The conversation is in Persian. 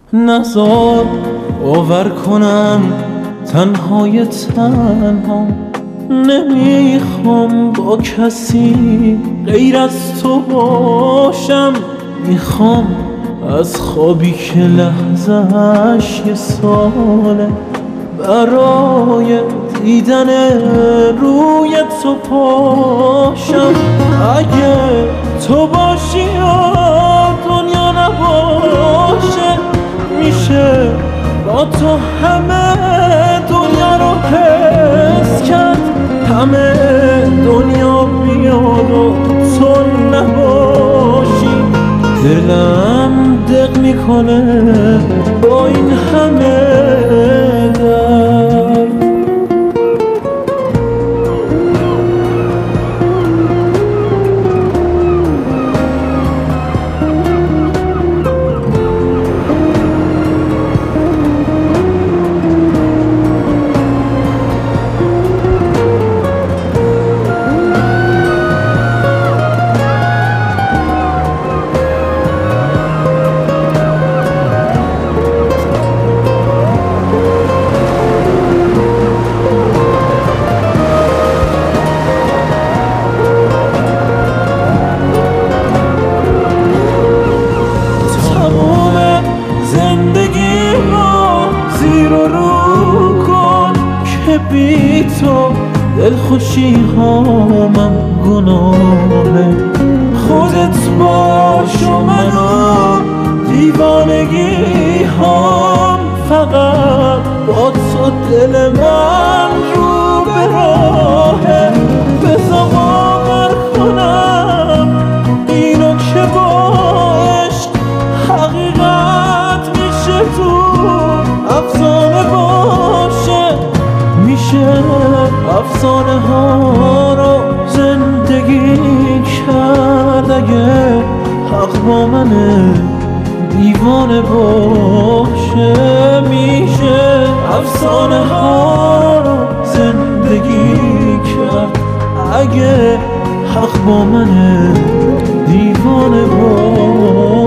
نزار باور کنم تنهای تنها، نمیخوام با کسی غیر از تو باشم. میخوام از خوابی که لحظه‌اش یه ساله برای دیدن روی تو پاشم. اگه تو باشی یا دنیا نباشه، میشه با تو همه دنیا رو حس کرد. همه دنیا بیاد و تو نباشی، دلم دق میکنه با این همه درد. بی تو دلخوشی هامم گناهه، خودت باش و منو دیوانگی هام، فقط با تو دل من رو به راهه. بذار باور کنم اینو که با عشق حقیقت میشه، تو افسانه باشه. میشه افسانه ها رو زندگی کرد اگه حق با منه دیوانه باشه. میشه افسانه ها رو زندگی کرد اگه حق با منه دیوانه باشه.